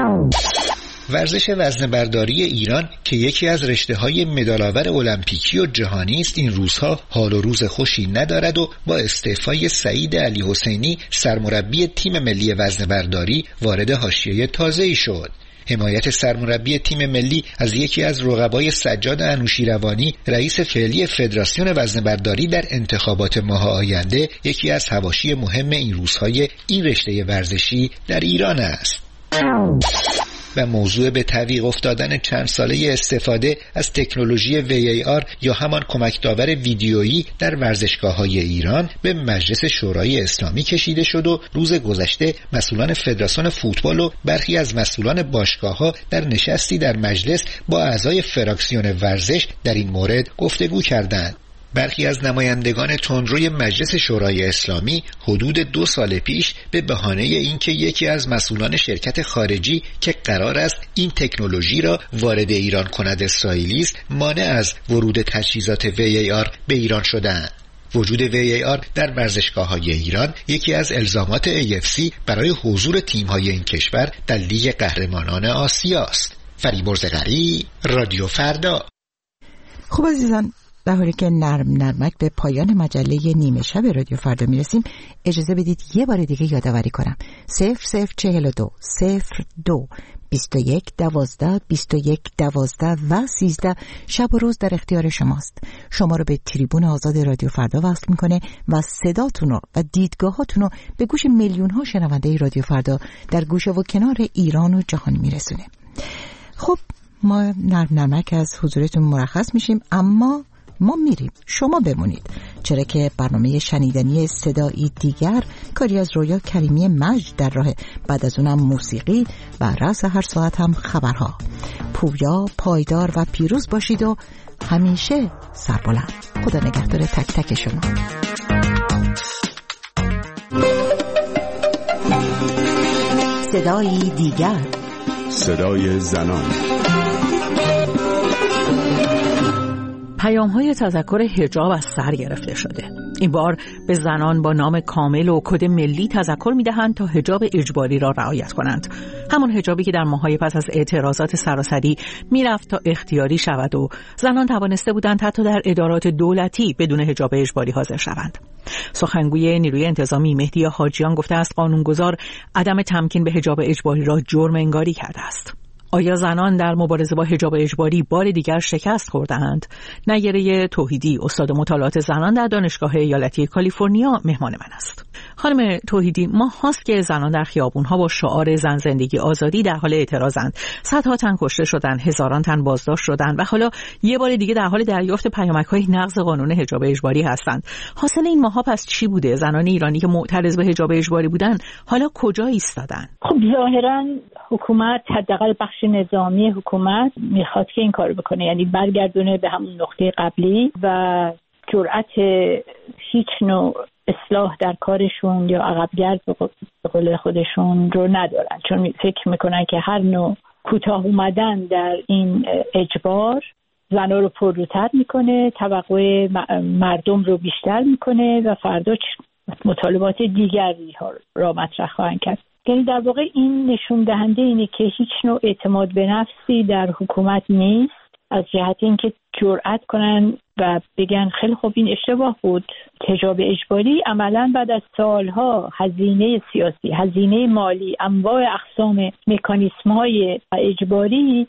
[SPEAKER 15] ورزش وزنه‌برداری ایران که یکی از رشته‌های مدال‌آور المپیکی و جهانی است این روزها حال و روز خوشی ندارد و با استعفای سعید علی حسینی سرمربی تیم ملی وزنه‌برداری وارد حاشیه تازه‌ای شد. حمایت سرمربی تیم ملی از یکی از رقبای سجاد انوشیروانی رئیس فعلی فدراسیون وزنه‌برداری در انتخابات ماه آینده یکی از حواشی مهم این روزهای این رشته ورزشی در ایران است. و موضوع به تعویق افتادن چند ساله استفاده از تکنولوژی VAR یا همان کمک داور ویدیویی در ورزشگاه‌های ایران به مجلس شورای اسلامی کشیده شد و روز گذشته مسئولان فدراسیون فوتبال و برخی از مسئولان باشگاه‌ها در نشستی در مجلس با اعضای فراکسیون ورزش در این مورد گفتگو کردند. برخی از نمایندگان تندروی مجلس شورای اسلامی حدود 2 سال پیش به بهانه اینکه یکی از مسئولان شرکت خارجی که قرار است این تکنولوژی را وارد ایران کند اسرائیلی است، مانع از ورود تجهیزات VAR به ایران شدند. وجود VAR در ورزشگاه‌های ایران یکی از الزامات AFC برای حضور تیم‌های این کشور در لیگ قهرمانان آسیا است. فریبرز غری، رادیو فردا.
[SPEAKER 1] خب عزیزان، در حالی که نرمک به پایان مجله نیمه شب رادیو فردا میرسیم، اجازه بدید یه بار دیگه یادآوری کنم. 0042 02 21 12 21 12 و 13 شب و روز در اختیار شماست. شما رو به تریبون آزاد رادیو فردا وصل میکنه و صداتون رو و دیدگاهاتون رو به گوش میلیون ها شنونده رادیو فردا در گوشه و کنار ایران و جهان میرسونه. خب ما نرمک از حضورتون مرخص میشیم، اما ما میریم، شما بمونید، چرا که برنامه شنیدنی صدایی دیگر کاری از رویا کریمی مجد در راه، بعد از اونم موسیقی و رأس هر ساعت هم خبرها. پویا، پایدار و پیروز باشید و همیشه سربلند. خدا نگهدار تک تک شما. صدایی دیگر،
[SPEAKER 9] صدای زنان.
[SPEAKER 18] پیام‌های تذکر حجاب از سر گرفته شده. این بار به زنان با نام کامل و کد ملی تذکر می‌دهند تا حجاب اجباری را رعایت کنند. همون حجابی که در ماه‌های پس از اعتراضات سراسری میرفت تا اختیاری شود و زنان توانسته بودند حتی در ادارات دولتی بدون حجاب اجباری حاضر شوند. سخنگوی نیروی انتظامی مهدی حاجیان گفته است قانونگذار عدم تمکین به حجاب اجباری را جرم انگاری کرده است. آیا زنان در مبارزه با حجاب اجباری بار دیگر شکست خورده‌اند؟ نیره توحیدی، استاد مطالعات زنان در دانشگاه ایالتی کالیفرنیا مهمان من است. خانم توحیدی، ماه هاست که زنان در خیابون‌ها با شعار زن زندگی آزادی در حال اعتراضند. صدها تن کشته شدند، هزاران تن بازداشت شدند و حالا یه بار دیگه در حال دریافت پیامک‌های نقض قانون حجاب اجباری هستند. حاصل این ماه‌ها پس چی بوده؟ زنان ایرانی که معترض به حجاب اجباری بودند حالا کجا ایستادند؟
[SPEAKER 19] خب ظاهراً حکومت، حداقل بخش نظامی حکومت میخواد که این کارو بکنه، یعنی برگردونه به همون نقطه قبلی و جرأت هیچ نوع اصلاح در کارشون یا عقبگرد به قول خودشون رو ندارن، چون فکر میکنن که هر نوع کوتاه اومدن در این اجبار زنها رو پرروتر میکنه، توقع مردم رو بیشتر میکنه و فردا مطالبات دیگری ها را مطرح خواهند کرد. یعنی در واقع این نشون دهنده اینه که هیچ نوع اعتماد به نفسی در حکومت نیست، از جهت اینکه جرأت کنن و بگن خیلی خوب این اشتباه بود. حجاب اجباری عملاً بعد از سالها هزینه سیاسی، هزینه مالی، انواع اقسام مکانیسم‌های اجباری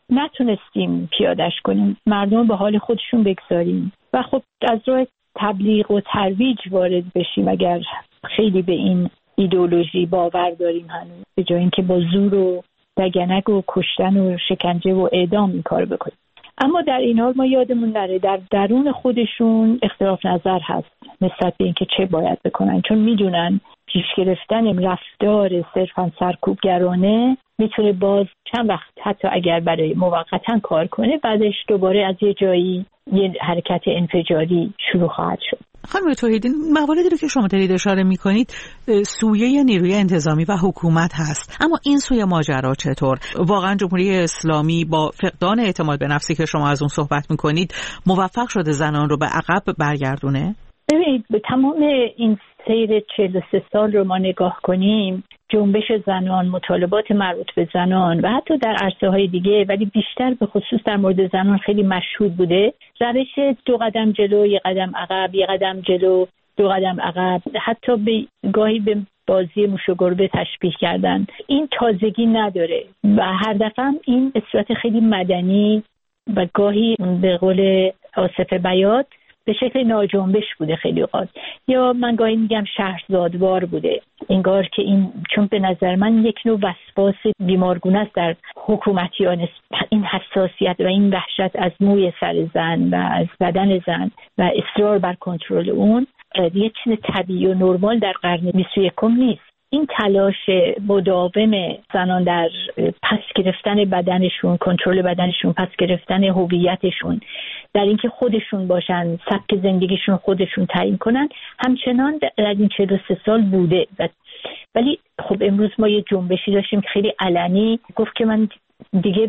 [SPEAKER 19] نتونستیم پیاده‌اش کنیم، مردم به حال خودشون بگذاریم و خب از راه تبلیغ و ترویج وارد بشیم اگر خیلی به این ایدئولوژی باور داریم هنوز، به جای اینکه با زور و دگنک و کشتن و شکنجه و اعدام این کار بکنیم. اما در این حال ما یادمون نره در درون خودشون اختلاف نظر هست نسبت به اینکه چه باید بکنن، چون میدونن پیش گرفتن رفتار صرفاً سرکوبگرانه میتونه باز چند وقت حتی اگر برای موقتا کار کنه بعدش دوباره از یه جایی یه حرکت انفجاری شروع خواهد شد.
[SPEAKER 18] خانم توحیدی، مواردی رو که شما دارید اشاره می‌کنید سویه نیروی انتظامی و حکومت هست، اما این سوی ماجرا چطور؟ واقعا جمهوری اسلامی با فقدان اعتماد به نفسی که شما از اون صحبت می‌کنید موفق شده زنان رو به عقب برگردونه؟
[SPEAKER 19] ببینید، به تمام این سیر 43 سال رو ما نگاه کنیم، جنبش زنان، مطالبات مربوط به زنان و حتی در عرصه‌های دیگه ولی بیشتر به خصوص در مورد زنان خیلی مشهود بوده. روش 2 قدم جلو، 1 قدم عقب، 1 قدم جلو، 2 قدم عقب، حتی گاهی به بازی موش و گربه تشبیه کردن. این تازگی نداره و هر دفعه این به صورت خیلی مدنی و گاهی به قول آصف بیات به شکل ناجنبش بوده خیلی اوقات، یا من گاهی میگم شهرزادوار بوده. انگار که این، چون به نظر من یک نوع وسواس بیمارگونه است در حکومتیان، این حساسیت و این وحشت از موی سر زن و از بدن زن و اصرار بر کنترل اون یک چیز طبیعی و نرمال در قرن 21 نیست. این تلاش مداوم زنان در پس گرفتن بدنشون، کنترل بدنشون، پس گرفتن هویتشون، در اینکه خودشون باشن، سبک زندگیشون خودشون تعیین کنن، همچنان در این 43 سال بوده. ولی خب امروز ما یه جنبشی داشتیم که خیلی علنی گفت که من دیگه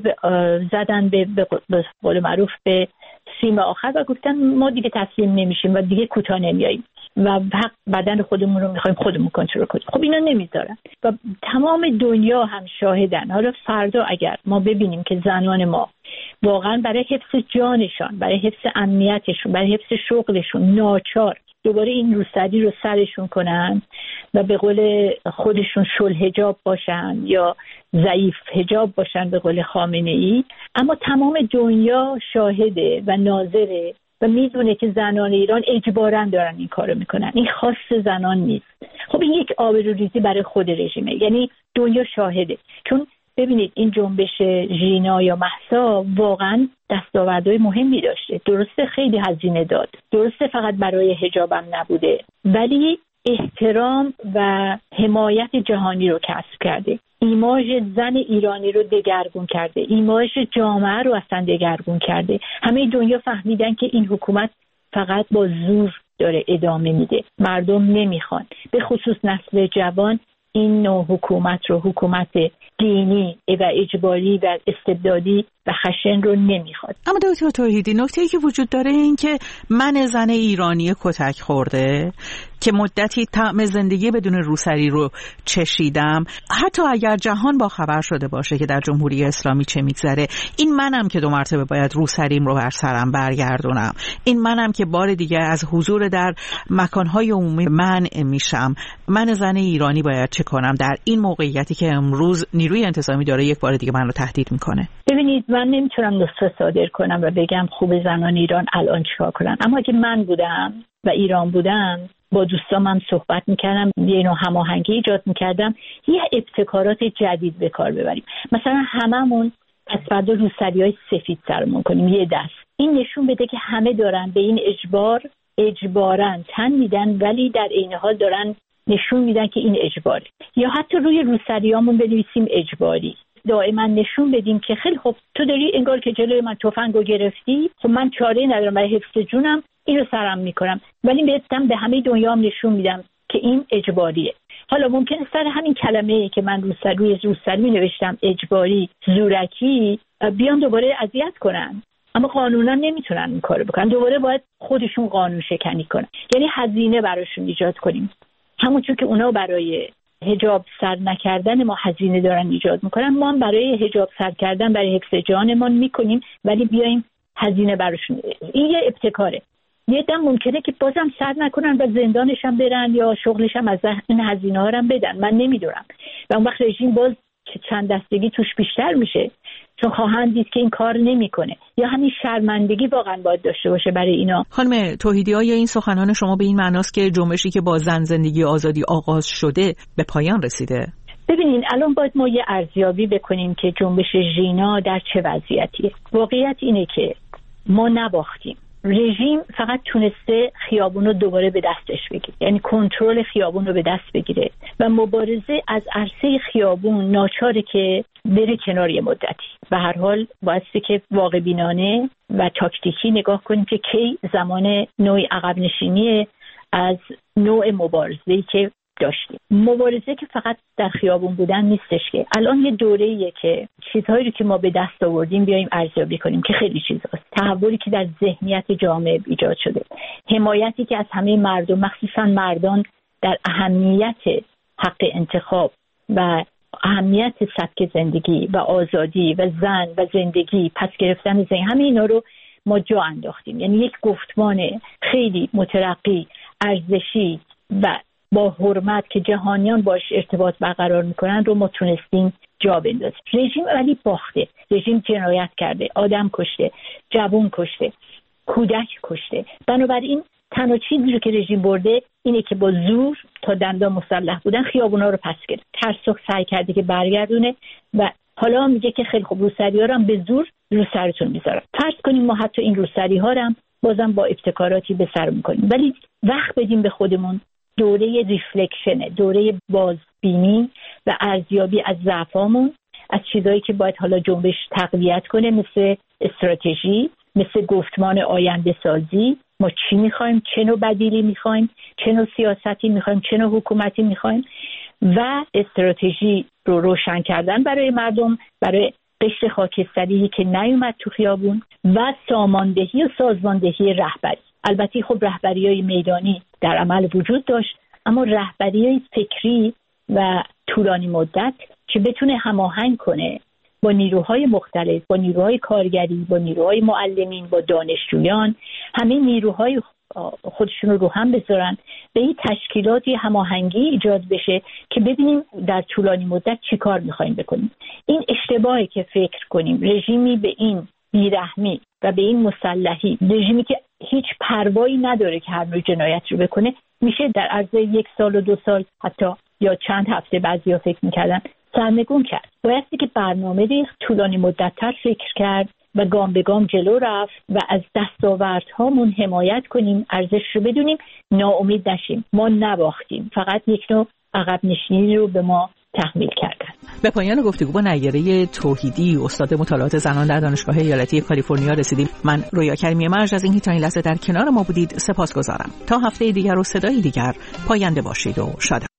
[SPEAKER 19] زدن به قول معروف به سیم آخر و گفتن ما دیگه تسلیم نمیشیم و دیگه کوتاه نمیاییم و حق بدن خودمون رو میخوایم خودمون کنترل کنیم. خب اینا نمیذارن و تمام دنیا هم شاهدن. حالا فردا اگر ما ببینیم که زنان ما واقعا برای حفظ جانشان، برای حفظ امنیتشون، برای حفظ شغلشون ناچار دوباره این روسری رو سرشون کنن و به قول خودشون شل حجاب باشن یا ضعیف حجاب باشن به قول خامنه ای، اما تمام دنیا شاهده و ناظره و میدونه که زنان ایران اجباراً دارن این کارو میکنن، این خاص زنان نیست. خب این یک آبروریزی برای خود رژیمه، یعنی دنیا شاهده. چون ببینید این جنبش ژینا یا مهسا واقعا دستاوردهای مهمی داشته، درسته خیلی هزینه داد، درسته فقط برای حجابم نبوده، ولی احترام و حمایت جهانی رو کسب کرده، ایماژ زن ایرانی رو دگرگون کرده، ایماژ جامعه رو اصلا دگرگون کرده. همه دنیا فهمیدن که این حکومت فقط با زور داره ادامه میده، مردم نمیخوان، به خصوص نسل جوان این نوع حکومت رو، حکومت دینی و اجباری و استبدادی و خشن رو نمیخواد.
[SPEAKER 18] اما دکتر توحیدی، نکته‌ای که وجود داره این که من زن ایرانی کتک خورده که مدتی طعم زندگی بدون روسری رو چشیدم، حتی اگر جهان با خبر شده باشه که در جمهوری اسلامی چه میگذره، این منم که 2 مرتبه باید روسریم رو بر سرم برگردونم، این منم که بار دیگه از حضور در مکانهای عمومی منع میشم. من زن ایرانی باید چه کنم در این موقعیتی که امروز نیروی انتظامی داره یک بار دیگه من رو تهدید میکنه؟
[SPEAKER 19] ببینید من نمیتونم نسخه صادر کنم و بگم خوب زنان ایران الان چیکار کنن، اما اگه من بودم و ایران بودم با دوستام هم صحبت میکردم، یه نوع هماهنگی ایجاد میکردم، یه ابتکارات جدید به کار ببریم. مثلا هممون از فردا روسری‌های سفید سرمون کنیم یه دست. این نشون بده که همه دارن به این اجباراً تن میدن، ولی در عین حال دارن نشون میدن که این اجباره. یا حتی روی روسریامون بنویسیم اجباری، دائما نشون بدیم که خیلی خب تو داری انگار که جلوی من تفنگو گرفتی، خب من چاره ندارم برای حفظ جونم، اینو سرم میکنم، ولی بهتم به همه دنیا هم نشون میدم که این اجباریه. حالا ممکنه سر همین کلمه‌ای که من روی روسری نوشتم اجباری، زورکی، بیان دوباره اذیت کنن، اما قانونا نمیتونن این کارو بکنن، دوباره باید خودشون قانون شکنی کنن. یعنی هزینه براشون ایجاد کنیم، همونطور که اونا برای حجاب سر نکردن ما هزینه دارن ایجاد میکنن، ما هم برای حجاب سر کردن، برای حفظ جانمون میکنیم، ولی بیایم هزینه براشون. این یه ابتکاره. یه دم ممکنه که بازم سر نکنن و زندانش هم برن یا شغلش هم از این هزینه ها هم بدن، من نمیدونم. و اون وقت رژیم باز چند دستگی توش بیشتر میشه، چون خواهند دید که این کار نمیکنه. یا همین شرمندگی واقعا باید داشته باشه برای اینا.
[SPEAKER 18] خانم توحیدی، آیا این سخنان شما به این معناست که جنبشی که با زن زندگی آزادی آغاز شده به پایان رسیده؟
[SPEAKER 19] ببینین الان باید ما یه ارزیابی بکنیم که جنبش ژینا در چه وضعیتیه. واقعیت اینه که ما نباختیم. رژیم فقط تونسته خیابون رو دوباره به دستش بگیره، یعنی کنترل خیابون رو به دست بگیره و مبارزه از عرصه خیابون ناچاره که بره کنار یه مدتی. به هر حال بایستی که واقع بینانه و تاکتیکی نگاه کنیم که کی زمان نوعی عقب نشینی از نوع مبارزه‌ای که داشتیم. مبارزه که فقط در خیابون بودن نیستش، که الان یه دوره‌ایه که چیزهایی رو که ما به دست آوردیم بیایم ارزیابی کنیم که خیلی چیزاست. تحولی که در ذهنیت جامعه ایجاد شده، حمایتی که از همه مردم، مخصوصا مردان، در اهمیت حق انتخاب و اهمیت سبک زندگی و آزادی و زن و زندگی، پس گرفتن زن، همه اینا رو ما جا انداختیم. یعنی یک گفتمان خیلی مترقی، ارزشی و با حرمت که جهانیان باش ارتباط برقرار میکنن رو ما تونستیم جا بندازیم. رژیم ولی باخته، رژیم جنایت کرده، آدم کشته، جوان کشته، کودک کشته. بنابراین تنها چیزی رو که رژیم برده اینه که با زور تا دندان مسلح بودن خیابونا رو پس گرفت. ترسک سعی کرده که برگردونه و حالا میگه که خیلی خوب روسری‌ها رو هم به زور رو سرتون میذارم. فرض کنیم ما حتی این روسری‌ها رو هم بازم با ابتکاراتی به سر میکنیم، ولی وقت بدیم به خودمون دوره ریفلکشنه، دوره بازبینی و ارزیابی از ضعفامون، از چیزایی که باید حالا جنبش تقویت کنه، مثل استراتژی، مثل گفتمان آینده سازی. ما چی میخوایم، چه نوع بدیلی میخوایم، چه نوع سیاستی میخوایم، چه نوع حکومتی میخوایم، و استراتژی رو روشن کردن برای مردم، برای قشر خاکستری که نیومد تو خیابون، و ساماندهی و سازماندهی رهبری. البته خب رهبری‌های میدانی در عمل وجود داشت، اما رهبری‌های فکری و طولانی مدت که بتونه هماهنگ کنه با نیروهای مختلف، با نیروهای کارگری، با نیروهای معلمین، با دانشجویان، همه نیروهای خودشون رو هم بذارن، به این تشکیلاتی هماهنگی ایجاد بشه که ببینیم در طولانی مدت چی کار میخوایم بکنیم. این اشتباهی که فکر کنیم رژیمی به این بیرحمی و به این مسلحی، رژیمی که هیچ پروایی نداره که هر نوع جنایت رو بکنه، میشه در عرض 1 سال و 2 سال حتی یا چند هفته بعضیا فکر میکردن سرنگون کرد. بایستی که برنامه ریخت، طولانی مدت‌تر فکر کرد و گام به گام جلو رفت و از دستاوردهامون حمایت کنیم، ارزش رو بدونیم، ناامید نشیم. ما نباختیم، فقط یک نوع عقب نشینی رو به ما تحمیل کردن.
[SPEAKER 18] به پایان گفتگو با نیره توحیدی، استاد مطالعات زنان در دانشگاه ایالتی کالیفرنیا رسیدیم. من رویا کریمی مرج از اینکه تا این لحظه در کنار ما بودید سپاسگزارم. تا هفته دیگر و صدای دیگر پاینده باشید و شاد